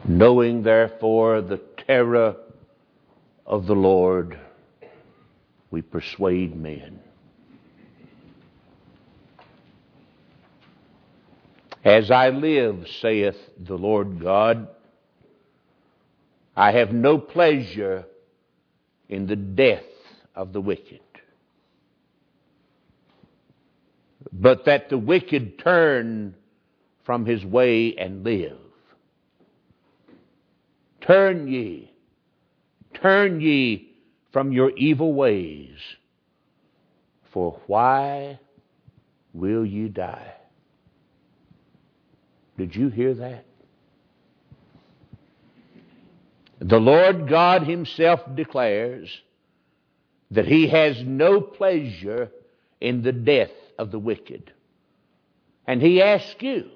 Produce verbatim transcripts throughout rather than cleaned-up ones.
Knowing therefore the terror of the Lord, we persuade men. As I live, saith the Lord God, I have no pleasure in the death of the wicked, but that the wicked turn from his way and live. Turn ye, turn ye from your evil ways, for why will ye die? Did you hear that? The Lord God himself declares that he has no pleasure in the death of the wicked. And he asks you,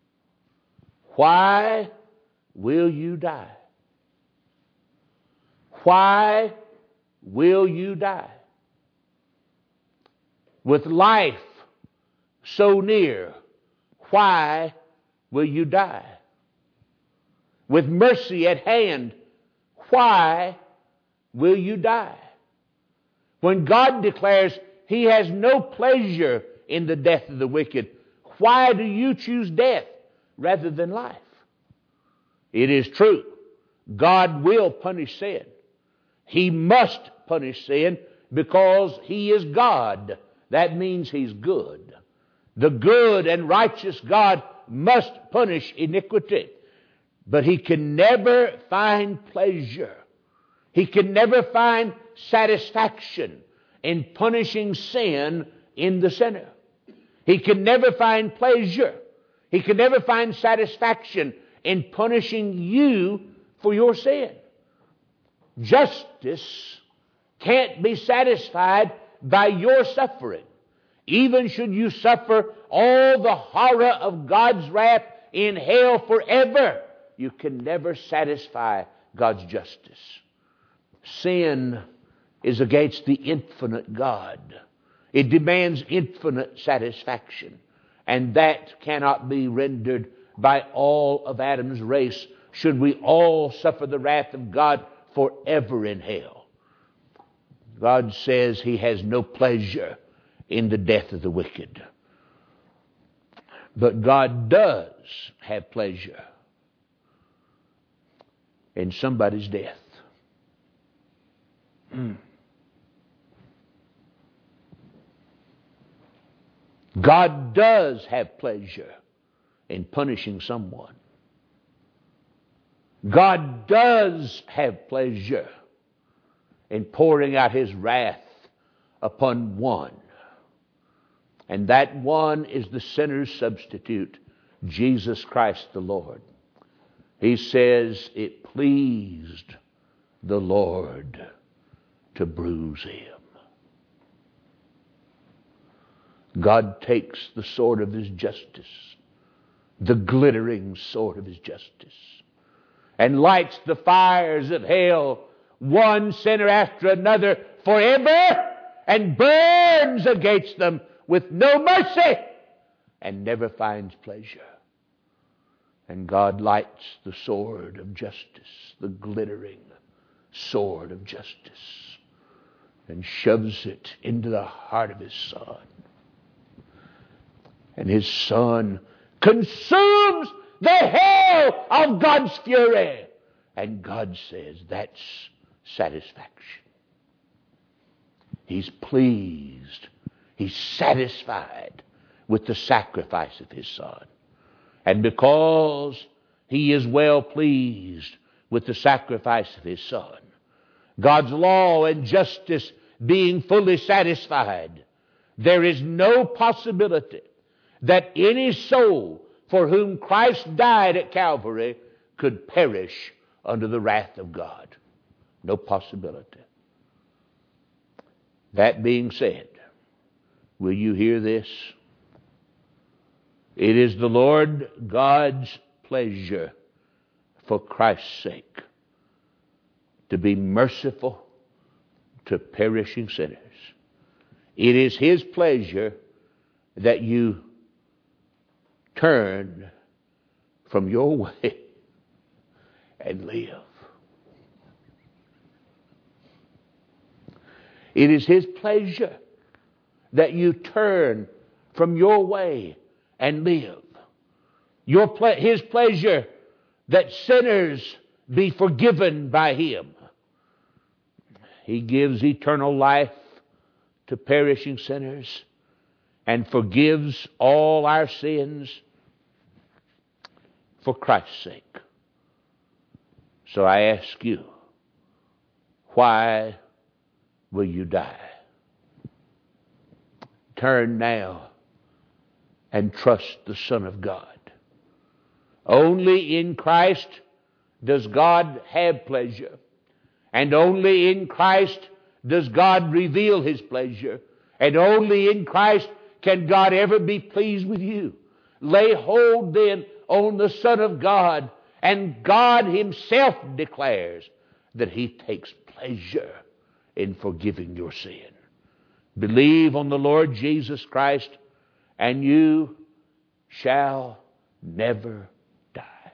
why will you die? Why will you die? With life so near, why will you die? With mercy at hand, why will you die? When God declares he has no pleasure in the death of the wicked, why do you choose death rather than life? It is true, God will punish sin. He must punish sin because he is God. That means he's good. The good and righteous God must punish iniquity. But he can never find pleasure. He can never find satisfaction in punishing sin in the sinner. He can never find pleasure. He can never find satisfaction in punishing you for your sin. Justice can't be satisfied by your suffering. Even should you suffer all the horror of God's wrath in hell forever, you can never satisfy God's justice. Sin is against the infinite God. It demands infinite satisfaction, and that cannot be rendered by all of Adam's race should we all suffer the wrath of God forever in hell. God says he has no pleasure in the death of the wicked. But God does have pleasure in somebody's death. Mm. God does have pleasure in punishing someone. God does have pleasure in pouring out his wrath upon one. And that one is the sinner's substitute, Jesus Christ the Lord. He says it pleased the Lord to bruise him. God takes the sword of his justice, the glittering sword of his justice, and lights the fires of hell, one sinner after another, forever, and burns against them with no mercy, and never finds pleasure. And God lights the sword of justice, the glittering sword of justice, and shoves it into the heart of his Son. And his Son consumes the hell of God's fury. And God says, that's satisfaction. He's pleased. He's satisfied with the sacrifice of his Son. And because he is well pleased with the sacrifice of his Son, God's law and justice being fully satisfied, there is no possibility that any soul for whom Christ died at Calvary could perish under the wrath of God. No possibility. That being said, will you hear this? It is the Lord God's pleasure for Christ's sake to be merciful to perishing sinners. It is his pleasure that you turn from your way and live. It is His pleasure that you turn from your way and live. Your ple- His pleasure that sinners be forgiven by Him. He gives eternal life to perishing sinners and forgives all our sins for Christ's sake. So I ask you, why will you die? Turn now and trust the Son of God. Only in Christ does God have pleasure. And only in Christ does God reveal His pleasure. And only in Christ can God ever be pleased with you. Lay hold then on the Son of God, and God Himself declares that He takes pleasure in forgiving your sin. Believe on the Lord Jesus Christ, and you shall never die.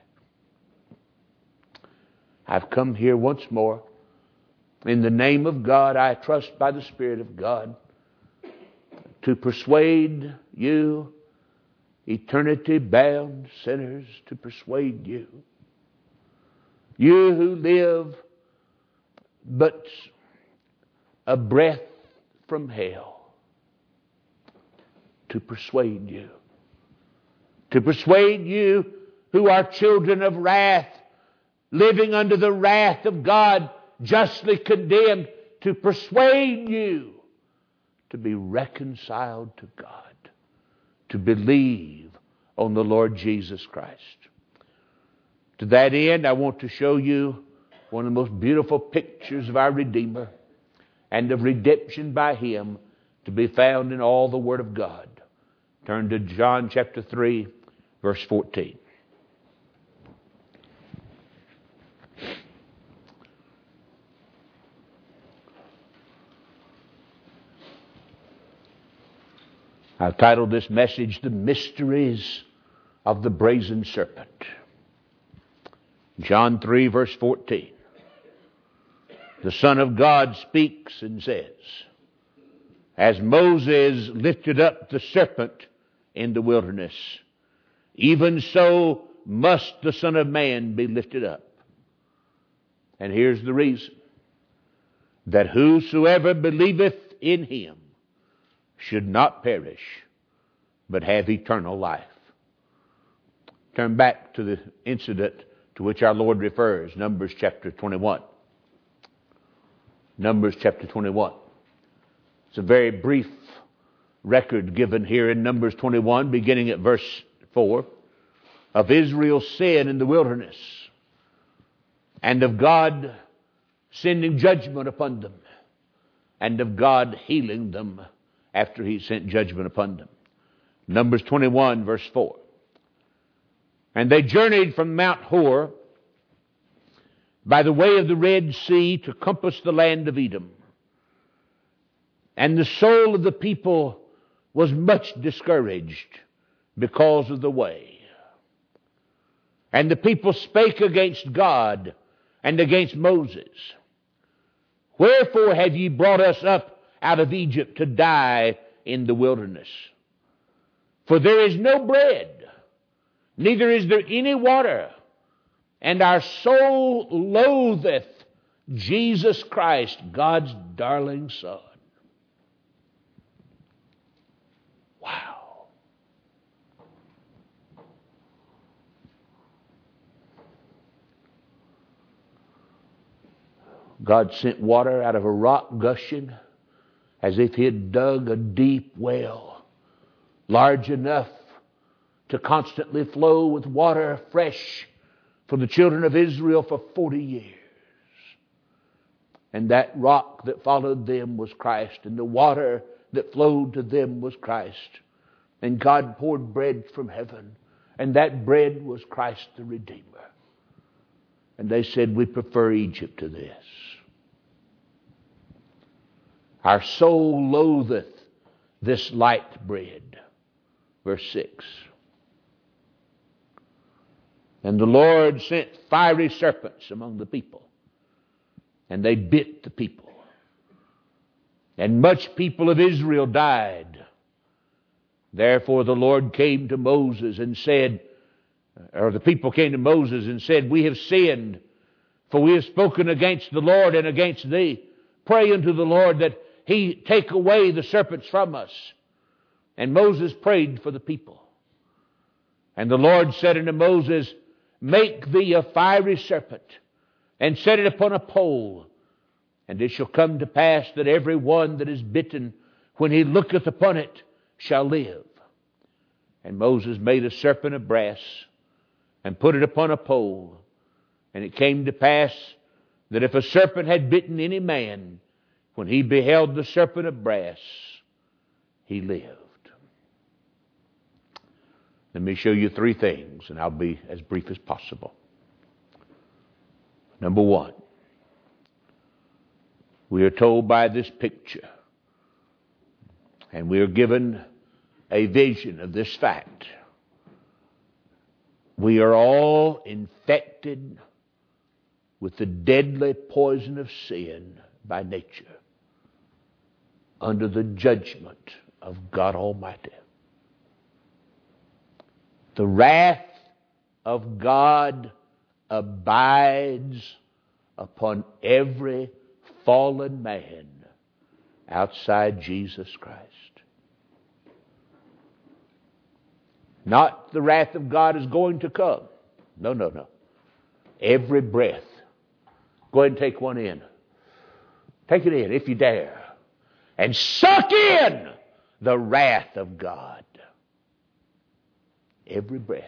I've come here once more in the name of God, I trust by the Spirit of God, to persuade you, eternity-bound sinners, to persuade you. You who live but a breath from hell, to persuade you. To persuade you who are children of wrath, living under the wrath of God, justly condemned, to persuade you to be reconciled to God, to believe on the Lord Jesus Christ. To that end, I want to show you one of the most beautiful pictures of our Redeemer and of redemption by Him to be found in all the Word of God. Turn to John chapter three, verse fourteen. I've titled this message, The Mysteries of the Brazen Serpent. John three, verse fourteen. The Son of God speaks and says, as Moses lifted up the serpent in the wilderness, even so must the Son of Man be lifted up. And here's the reason. That whosoever believeth in Him should not perish, but have eternal life. Turn back to the incident to which our Lord refers, Numbers chapter twenty-one. Numbers chapter twenty-one. It's a very brief record given here in Numbers twenty-one, beginning at verse four, of Israel's sin in the wilderness, and of God sending judgment upon them, and of God healing them after He sent judgment upon them. Numbers twenty-one, verse four. And they journeyed from Mount Hor by the way of the Red Sea to compass the land of Edom. And the soul of the people was much discouraged because of the way. And the people spake against God and against Moses. Wherefore have ye brought us up out of Egypt to die in the wilderness? For there is no bread, neither is there any water, and our soul loatheth Jesus Christ, God's darling Son. Wow. God sent water out of a rock gushing as if He had dug a deep well, large enough to constantly flow with water fresh for the children of Israel for forty years. And that rock that followed them was Christ, and the water that flowed to them was Christ. And God poured bread from heaven, and that bread was Christ the Redeemer. And they said, we prefer Egypt to this. Our soul loatheth this light bread. Verse six. And the Lord sent fiery serpents among the people, and they bit the people. And much people of Israel died. Therefore the Lord came to Moses and said, or the people came to Moses and said, we have sinned, for we have spoken against the Lord and against thee. Pray unto the Lord that he take away the serpents from us. And Moses prayed for the people. And the Lord said unto Moses, make thee a fiery serpent, and set it upon a pole. And it shall come to pass that every one that is bitten, when he looketh upon it, shall live. And Moses made a serpent of brass, and put it upon a pole. And it came to pass that if a serpent had bitten any man, when he beheld the serpent of brass, he lived. Let me show you three things, and I'll be as brief as possible. Number one, we are told by this picture, and we are given a vision of this fact. We are all infected with the deadly poison of sin by nature, under the judgment of God Almighty. The wrath of God abides upon every fallen man outside Jesus Christ. Not the wrath of God is going to come. No, no, no. Every breath. Go ahead and take one in. Take it in if you dare. And suck in the wrath of God. Every breath.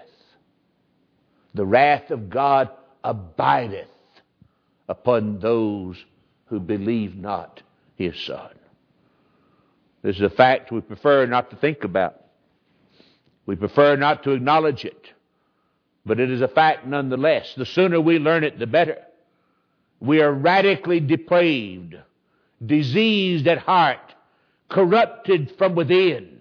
The wrath of God abideth upon those who believe not his Son. This is a fact we prefer not to think about. We prefer not to acknowledge it. But it is a fact nonetheless. The sooner we learn it, the better. We are radically depraved, diseased at heart, corrupted from within.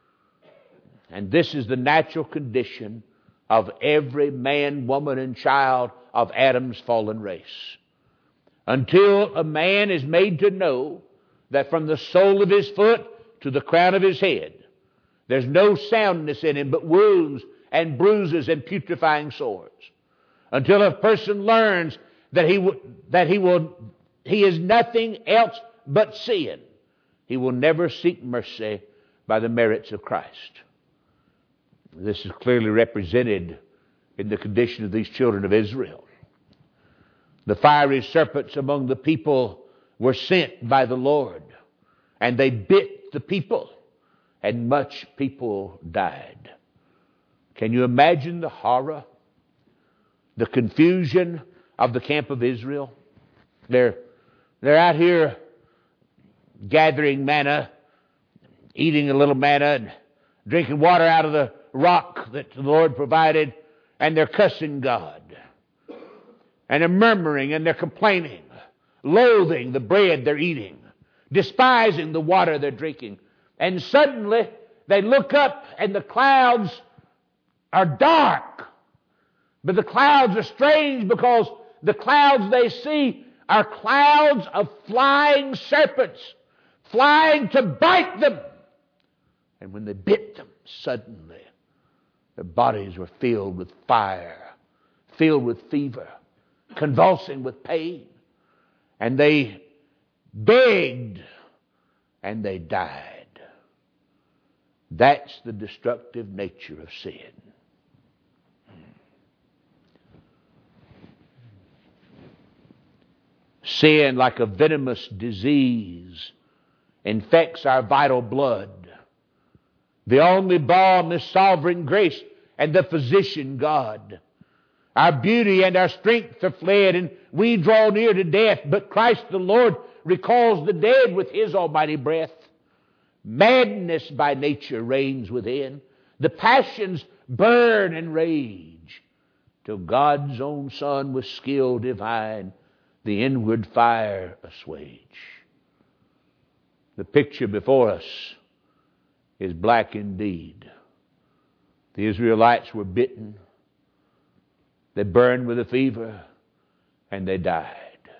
And this is the natural condition of every man, woman, and child of Adam's fallen race. Until a man is made to know that from the sole of his foot to the crown of his head, there's no soundness in him but wounds and bruises and putrefying sores. Until a person learns that he w- that he will he is nothing else but sin, he will never seek mercy by the merits of Christ. This is clearly represented in the condition of these children of Israel. The fiery serpents among the people were sent by the Lord, and they bit the people, and much people died. Can you imagine the horror, the confusion of the camp of Israel? They're, they're out here gathering manna, eating a little manna, and drinking water out of the rock that the Lord provided, and they're cussing God. And they're murmuring and they're complaining, loathing the bread they're eating, despising the water they're drinking. And suddenly they look up and the clouds are dark. But the clouds are strange because the clouds they see are clouds of flying serpents, flying to bite them. And when they bit them, suddenly their bodies were filled with fire, filled with fever, convulsing with pain. And they begged and they died. That's the destructive nature of sin. Sin, like a venomous disease, infects our vital blood. The only balm is sovereign grace and the physician God. Our beauty and our strength are fled, and we draw near to death. But Christ the Lord recalls the dead with his almighty breath. Madness by nature reigns within. The passions burn and rage, till God's own Son with skill divine the inward fire assuage. The picture before us is black indeed. The Israelites were bitten. They burned with a fever and they died.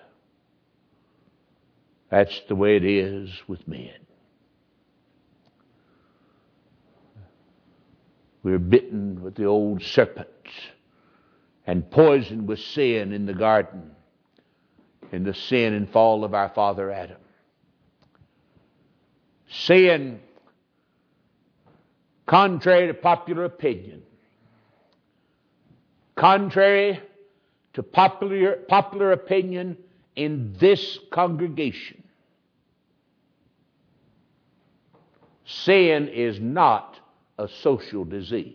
That's the way it is with men. We're bitten with the old serpent and poisoned with sin in the garden, in the sin and fall of our father Adam. Sin, contrary to popular opinion, contrary to popular, popular opinion in this congregation, sin is not a social disease.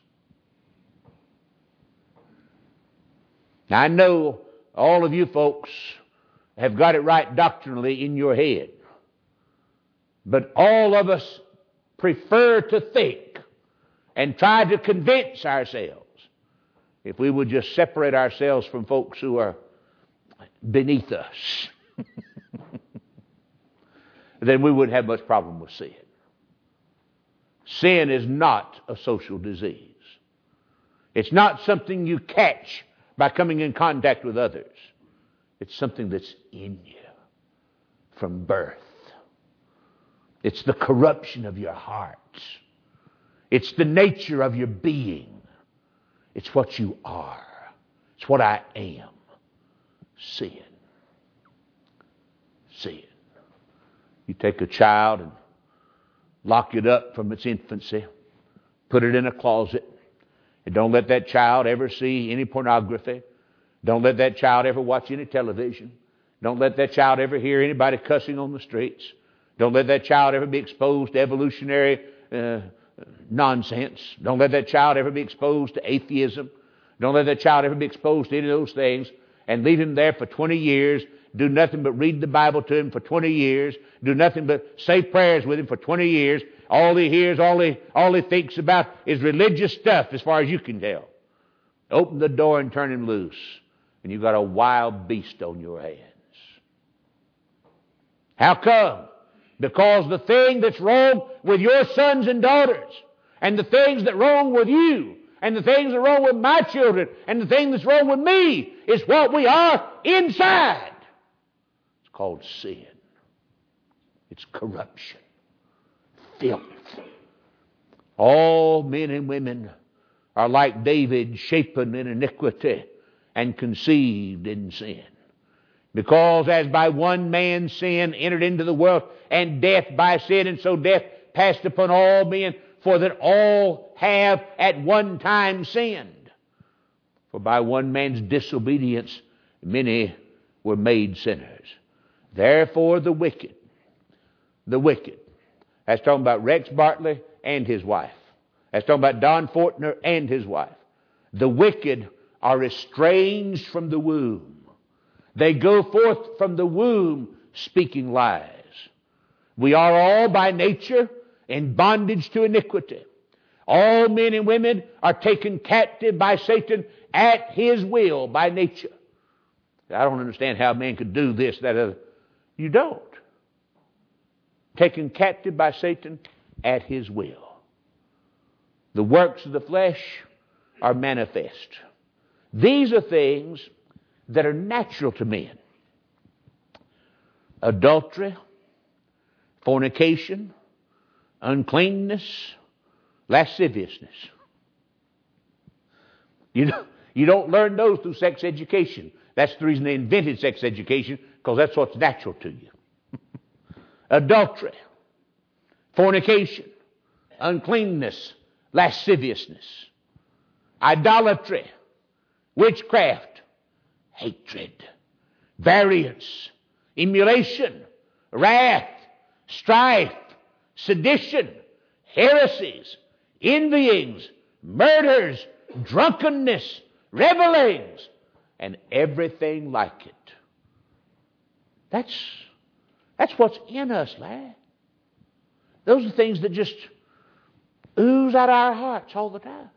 Now, I know all of you folks have got it right doctrinally in your head, but all of us prefer to think and try to convince ourselves, if we would just separate ourselves from folks who are beneath us, then we wouldn't have much problem with sin. Sin is not a social disease. It's not something you catch by coming in contact with others. It's something that's in you from birth. It's the corruption of your heart. It's the nature of your being. It's what you are. It's what I am. Sin. Sin. You take a child and lock it up from its infancy, put it in a closet, and don't let that child ever see any pornography. Don't let that child ever watch any television. Don't let that child ever hear anybody cussing on the streets. Don't let that child ever be exposed to evolutionary uh, nonsense. Don't let that child ever be exposed to atheism. Don't let that child ever be exposed to any of those things, and leave him there for twenty years. Do nothing but read the Bible to him for twenty years. Do nothing but say prayers with him for twenty years. All he hears, all he, all he thinks about is religious stuff as far as you can tell. Open the door and turn him loose, and you've got a wild beast on your hands. How come? Because the thing that's wrong with your sons and daughters, and the things that are wrong with you, and the things that are wrong with my children, and the thing that's wrong with me, is what we are inside. Called sin. It's corruption, filth. All men and women are like David, shapen in iniquity and conceived in sin. Because as by one man sin entered into the world, and death by sin, and so death passed upon all men, for that all have at one time sinned. For by one man's disobedience many were made sinners. Therefore the wicked, the wicked, that's talking about Rex Bartley and his wife. That's talking about Don Fortner and his wife. The wicked are estranged from the womb. They go forth from the womb speaking lies. We are all by nature in bondage to iniquity. All men and women are taken captive by Satan at his will by nature. I don't understand how a man could do this, that, other. You don't. Taken captive by Satan at his will. The works of the flesh are manifest. These are things that are natural to men. Adultery, fornication, uncleanness, lasciviousness. You know, you don't learn those through sex education. That's the reason they invented sex education, because that's what's natural to you. Adultery, fornication, uncleanness, lasciviousness, idolatry, witchcraft, hatred, variance, emulation, wrath, strife, sedition, heresies, envyings, murders, drunkenness, revelings, and everything like it. That's, that's what's in us, lad. Those are things that just ooze out of our hearts all the time.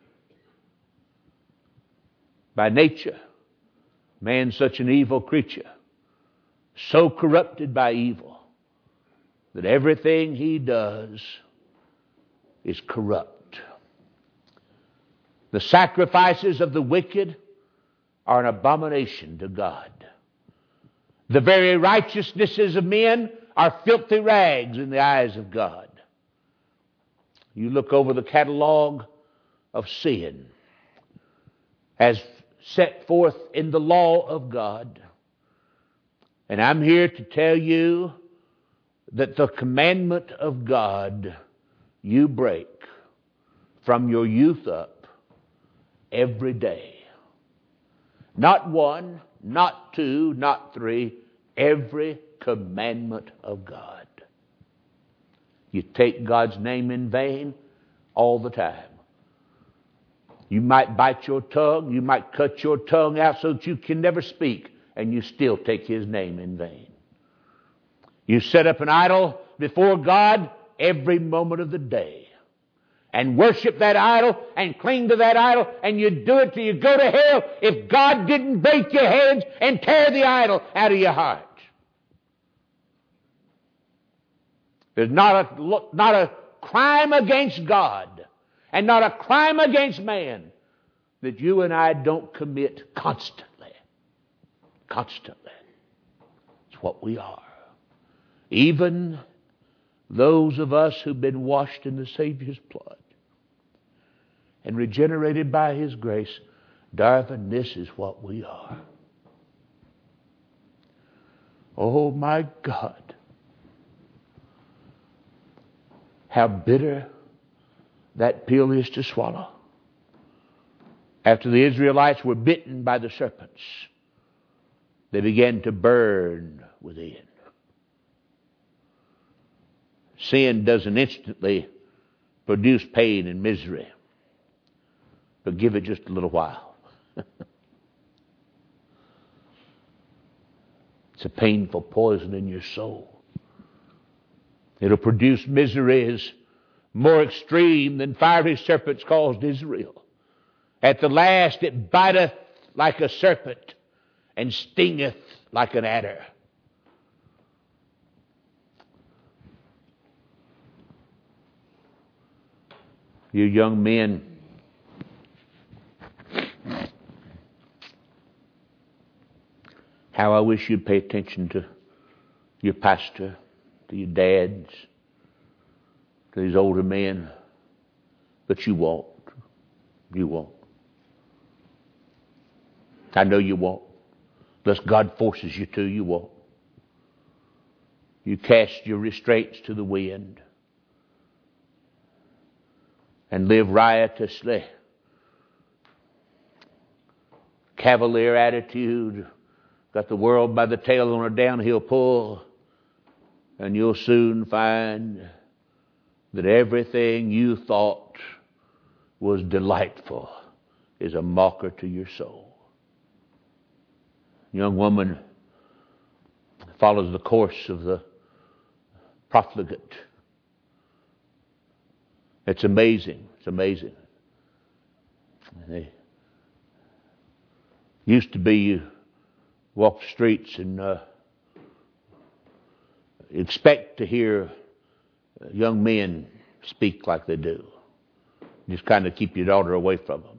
By nature, man's such an evil creature, so corrupted by evil, that everything he does is corrupt. The sacrifices of the wicked are an abomination to God. The very righteousnesses of men are filthy rags in the eyes of God. You look over the catalog of sin as set forth in the law of God, and I'm here to tell you that the commandment of God you break from your youth up every day. Not one, not two, not three, every commandment of God. You take God's name in vain all the time. You might bite your tongue, you might cut your tongue out so that you can never speak, and you still take His name in vain. You set up an idol before God every moment of the day and worship that idol and cling to that idol, and you do it till you go to hell if God didn't break your heads and tear the idol out of your heart. There's not a, not a crime against God and not a crime against man that you and I don't commit constantly. Constantly. It's what we are. Even those of us who've been washed in the Savior's blood and regenerated by His grace, darling, this is what we are. Oh my God. How bitter that pill is to swallow. After the Israelites were bitten by the serpents, they began to burn within. Sin doesn't instantly produce pain and misery, but give it just a little while. It's a painful poison in your soul. It'll produce miseries more extreme than fiery serpents caused Israel. At the last it biteth like a serpent and stingeth like an adder. You young men, how I wish you'd pay attention to your pastor, to your dads, to these older men, but you won't. You won't. I know you won't. Unless God forces you to, you won't. You cast your restraints to the wind and live riotously. Cavalier attitude, got the world by the tail on a downhill pull, and you'll soon find that everything you thought was delightful is a mocker to your soul. Young woman follows the course of the profligate. It's amazing. It's amazing. They used to be you walk the streets and uh, expect to hear young men speak like they do. Just kind of keep your daughter away from them.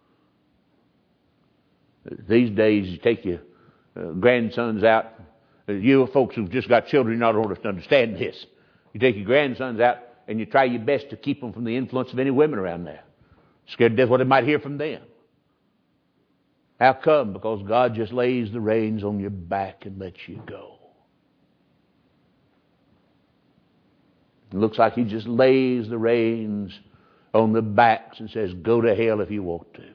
These days, you take your uh, grandsons out. You folks who've just got children, you're not old enough to understand this. You take your grandsons out and you try your best to keep them from the influence of any women around there. Scared to death what they might hear from them. How come? Because God just lays the reins on your back and lets you go. It looks like He just lays the reins on the backs and says, go to hell if you want to.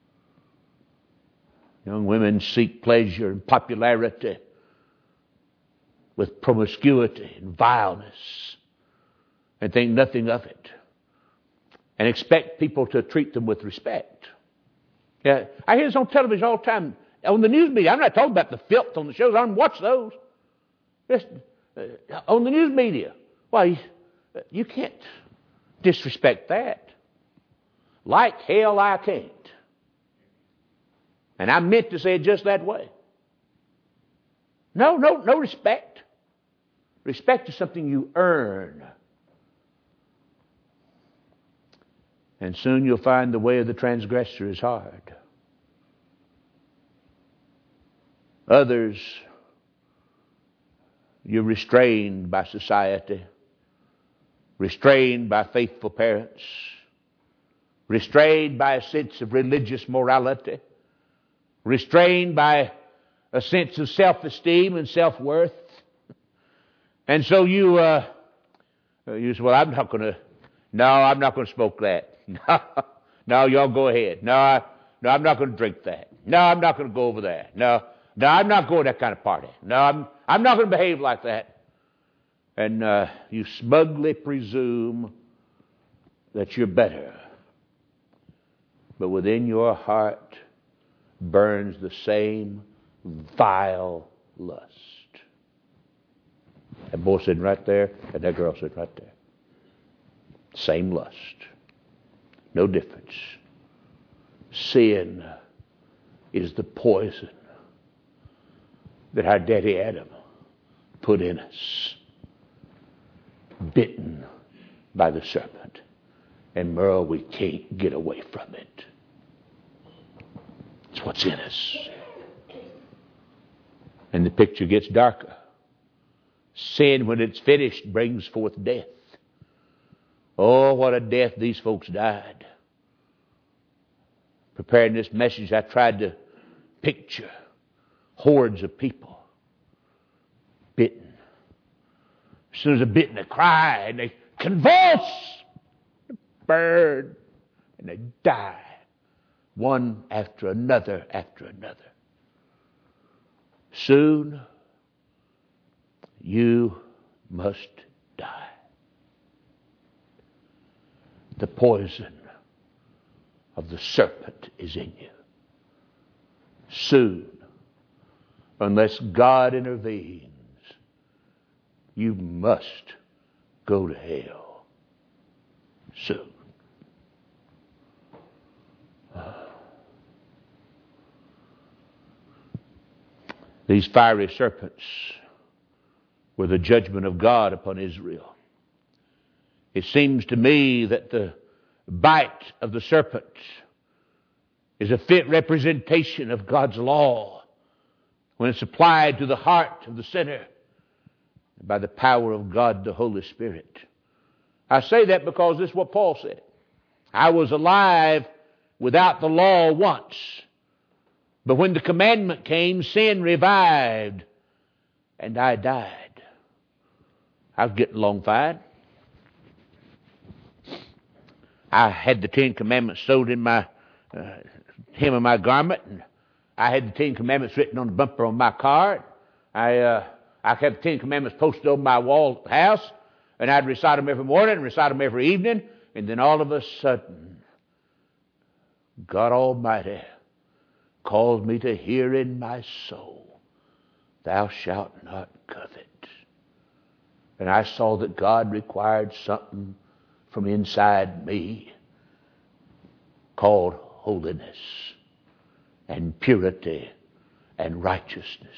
Young women seek pleasure and popularity with promiscuity and vileness and think nothing of it and expect people to treat them with respect. Yeah, I hear this on television all the time, on the news media. I'm not talking about the filth on the shows. I don't watch those. Just, uh, on the news media. Why, you can't disrespect that. Like hell I can't. And I meant to say it just that way. No, no, no respect. Respect is something you earn. And soon you'll find the way of the transgressor is hard. Others, you're restrained by society, restrained by faithful parents, restrained by a sense of religious morality, restrained by a sense of self-esteem and self-worth. And so you, uh, you say, well, I'm not going to, no, I'm not going to smoke that. No, no, y'all go ahead. No, I, no, I'm not going to drink that. No, I'm not going to go over there. No, no, I'm not going to that kind of party. No, I'm, I'm not going to behave like that. And uh, you smugly presume that you're better. But within your heart burns the same vile lust. That boy sitting right there, and that girl sitting right there. Same lust. No difference. Sin is the poison that our daddy Adam put in us. Bitten by the serpent. And Merle, we can't get away from it. It's what's in us. And the picture gets darker. Sin, when it's finished, brings forth death. Oh, what a death these folks died. Preparing this message, I tried to picture hordes of people bitten. As soon as they're bitten, they cry and they convulse, burn, and they die. One after another after another. Soon, you must die. The poison of the serpent is in you. Soon, unless God intervenes, you must go to hell. Soon. These fiery serpents were the judgment of God upon Israel. It seems to me that the bite of the serpent is a fit representation of God's law when it's applied to the heart of the sinner by the power of God, the Holy Spirit. I say that because this is what Paul said. I was alive without the law once, but when the commandment came, sin revived, and I died. I was getting along fine. I had the Ten Commandments sewed in my uh, hem of my garment, and I had the Ten Commandments written on the bumper on my car. I uh, I had the Ten Commandments posted on my wall at the house, and I'd recite them every morning and recite them every evening, and then all of a sudden, God Almighty called me to hear in my soul, thou shalt not covet. And I saw that God required something from inside me called holiness and purity and righteousness.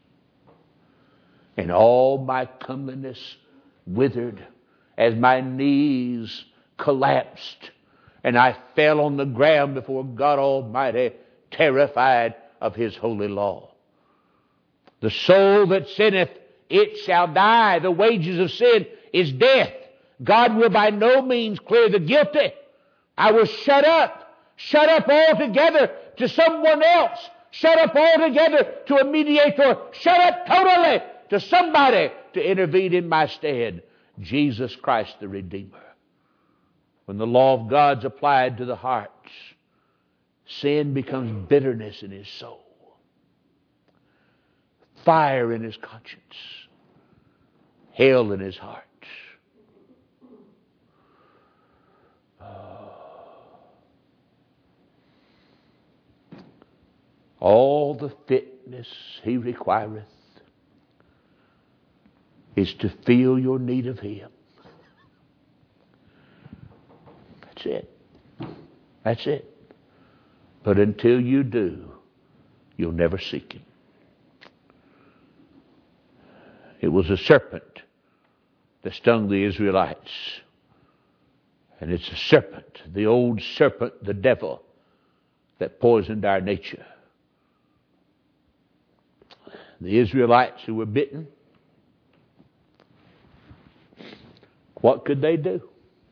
And all my comeliness withered as my knees collapsed and I fell on the ground before God Almighty, terrified of His holy law. The soul that sinneth, it shall die. The wages of sin is death. God will by no means clear the guilty. I was shut up. Shut up altogether to someone else. Shut up altogether to a mediator. Shut up totally to somebody to intervene in my stead. Jesus Christ the Redeemer. When the law of God's applied to the hearts, sin becomes bitterness in his soul, fire in his conscience, hell in his heart. All the fitness he requireth is to feel your need of him. That's it. That's it. But until you do, you'll never seek him. It was a serpent that stung the Israelites. And it's a serpent, the old serpent, the devil, that poisoned our nature. The Israelites who were bitten, what could they do?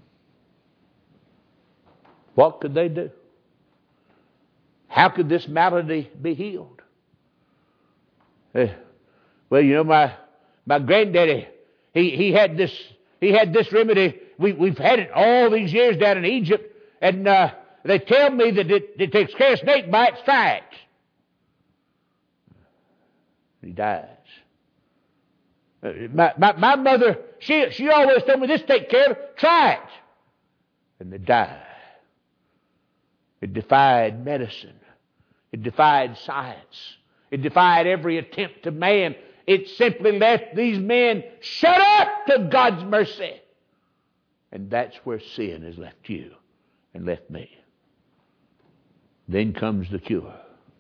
What could they do? How could this malady be healed? Uh, well, you know, my my granddaddy, he, he had this he had this remedy. We we've had it all these years down in Egypt, and uh, they tell me that it, it takes care of snake bites. Try it. He dies. Uh, my, my my mother, she she always told me this take care of it. Try it, and they die. It defied medicine. It defied science. It defied every attempt to man. It simply left these men shut up to God's mercy. And that's where sin has left you and left me. Then comes the cure.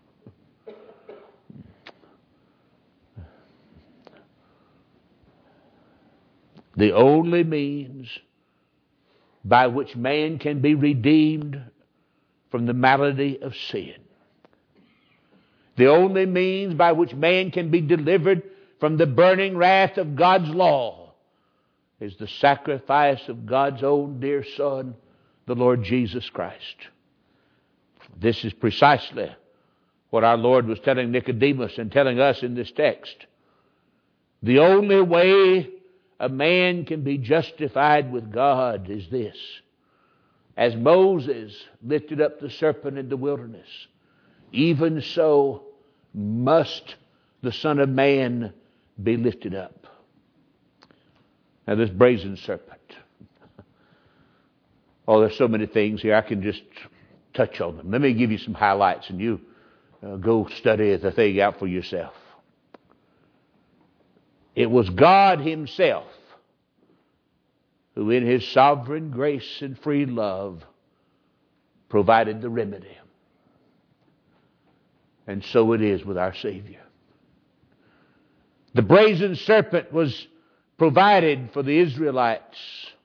The only means by which man can be redeemed from the malady of sin. The only means by which man can be delivered from the burning wrath of God's law is the sacrifice of God's own dear Son, the Lord Jesus Christ. This is precisely what our Lord was telling Nicodemus and telling us in this text. The only way a man can be justified with God is this. As Moses lifted up the serpent in the wilderness, even so must the Son of Man be lifted up. Now this brazen serpent. Oh, there's so many things here. I can just touch on them. Let me give you some highlights and you uh, go study the thing out for yourself. It was God Himself who in His sovereign grace and free love provided the remedy. And so it is with our Savior. The brazen serpent was provided for the Israelites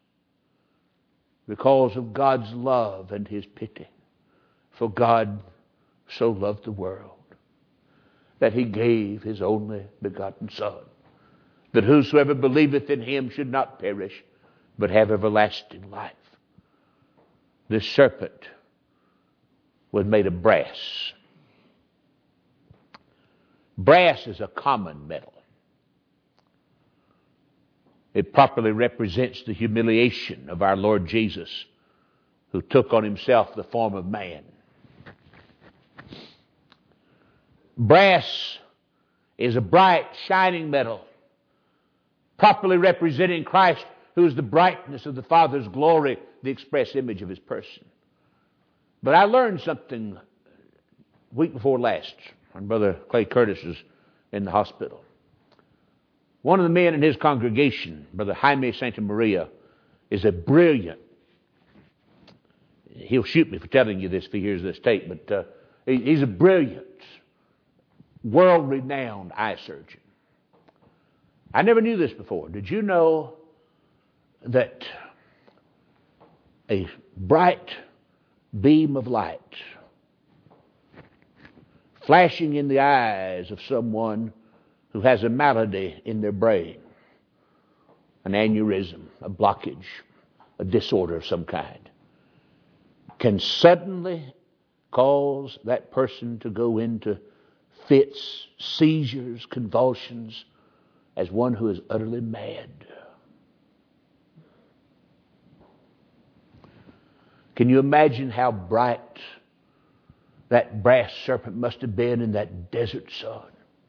because of God's love and His pity. For God so loved the world that He gave His only begotten Son, that whosoever believeth in Him should not perish, but have everlasting life. This serpent was made of brass. Brass is a common metal. It properly represents the humiliation of our Lord Jesus, who took on Himself the form of man. Brass is a bright, shining metal, properly representing Christ, who is the brightness of the Father's glory, the express image of His person. But I learned something week before last when Brother Clay Curtis was in the hospital. One of the men in his congregation, Brother Jaime Santa Maria, is a brilliant, he'll shoot me for telling you this if he hears this tape, but uh, he's a brilliant, world-renowned eye surgeon. I never knew this before. Did you know that a bright beam of light flashing in the eyes of someone who has a malady in their brain, an aneurysm, a blockage, a disorder of some kind, can suddenly cause that person to go into fits, seizures, convulsions, as one who is utterly mad. Can you imagine how bright that brass serpent must have been in that desert sun?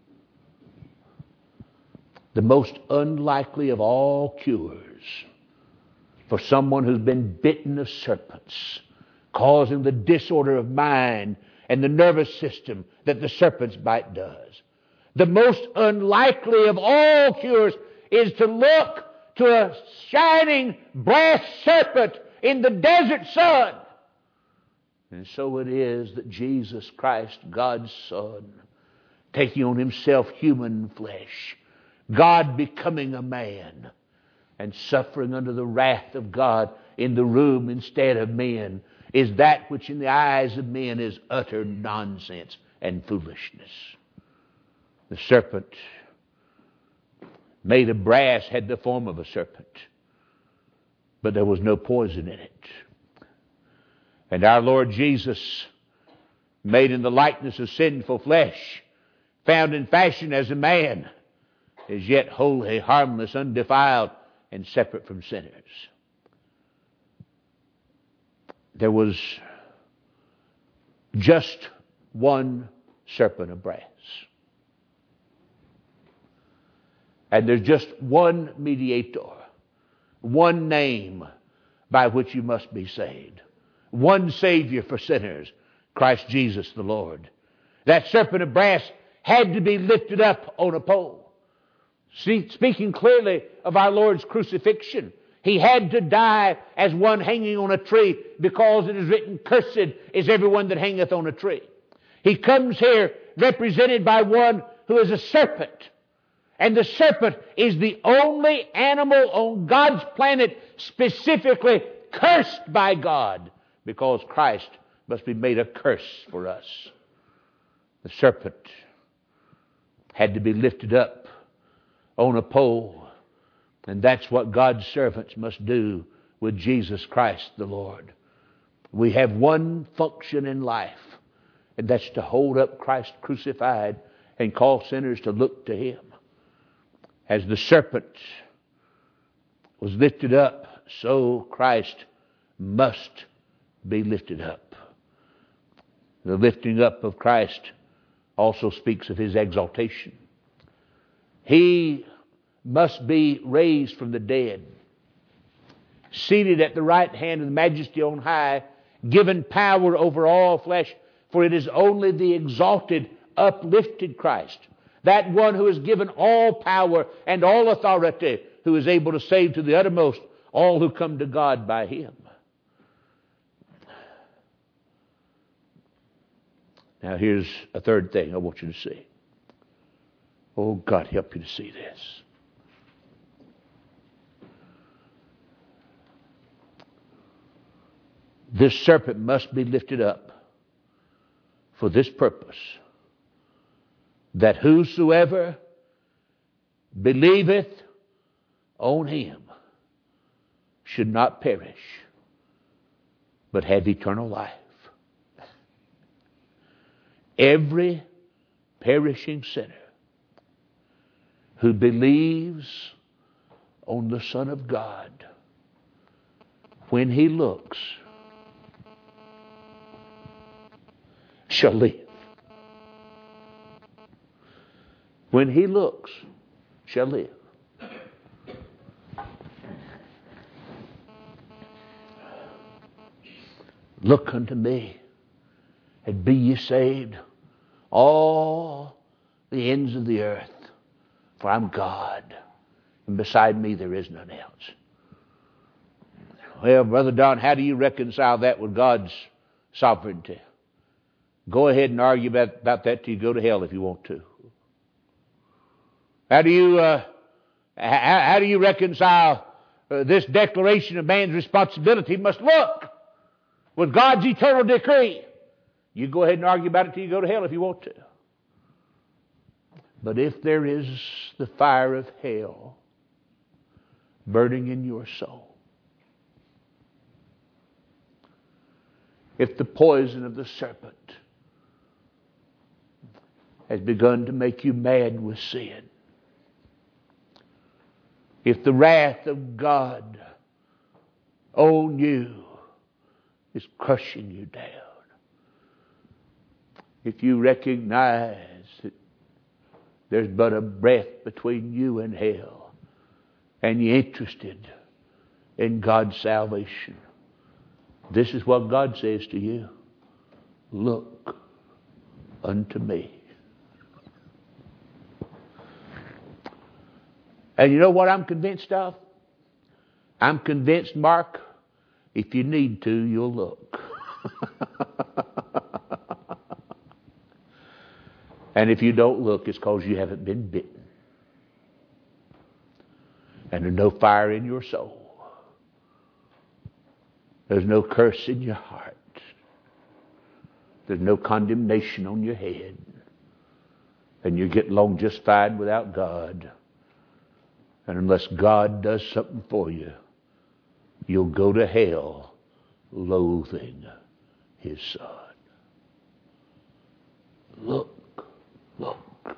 The most unlikely of all cures for someone who's been bitten of serpents, causing the disorder of mind and the nervous system that the serpent's bite does. The most unlikely of all cures is to look to a shining brass serpent in the desert sun. And so it is that Jesus Christ, God's Son, taking on Himself human flesh, God becoming a man and suffering under the wrath of God in the room instead of men, is that which in the eyes of men is utter nonsense and foolishness. The serpent, made of brass, had the form of a serpent, but there was no poison in it. And our Lord Jesus, made in the likeness of sinful flesh, found in fashion as a man, is yet holy, harmless, undefiled, and separate from sinners. There was just one serpent of brass. And there's just one mediator, one name by which you must be saved. One Savior for sinners, Christ Jesus the Lord. That serpent of brass had to be lifted up on a pole. See, speaking clearly of our Lord's crucifixion, He had to die as one hanging on a tree, because it is written, "Cursed is everyone that hangeth on a tree." He comes here represented by one who is a serpent. And the serpent is the only animal on God's planet specifically cursed by God, because Christ must be made a curse for us. The serpent had to be lifted up on a pole. And that's what God's servants must do with Jesus Christ the Lord. We have one function in life, and that's to hold up Christ crucified and call sinners to look to Him. As the serpent was lifted up, so Christ must be lifted up. The lifting up of Christ also speaks of His exaltation. He must be raised from the dead, seated at the right hand of the Majesty on high, given power over all flesh, for it is only the exalted, uplifted Christ, that one who is given all power and all authority, who is able to save to the uttermost all who come to God by Him. Now here's a third thing I want you to see. Oh, God, help you to see this. This serpent must be lifted up for this purpose, that whosoever believeth on Him should not perish, but have eternal life. Every perishing sinner who believes on the Son of God, when he looks, shall live. When he looks, shall live. Look unto me, and be ye saved, all the ends of the earth, for I'm God, and beside me there is none else. Well, Brother Don, how do you reconcile that with God's sovereignty? Go ahead and argue about, about that till you go to hell if you want to. How do you uh, how, how do you reconcile uh, this declaration of man's responsibility must look with God's eternal decree? You go ahead and argue about it till you go to hell if you want to. But if there is the fire of hell burning in your soul, if the poison of the serpent has begun to make you mad with sin, if the wrath of God on you is crushing you down, if you recognize that there's but a breath between you and hell, and you're interested in God's salvation, this is what God says to you: look unto me. And you know what I'm convinced of? I'm convinced, Mark, if you need to, you'll look. And if you don't look, it's because you haven't been bitten. And there's no fire in your soul. There's no curse in your heart. There's no condemnation on your head. and you get along just fine without God. And unless God does something for you, you'll go to hell loathing His Son. Look, look, look.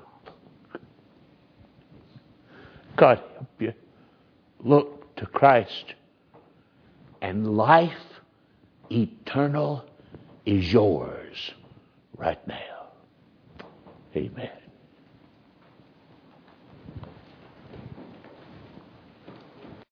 God help you. Look to Christ, and life eternal is yours right now. Amen.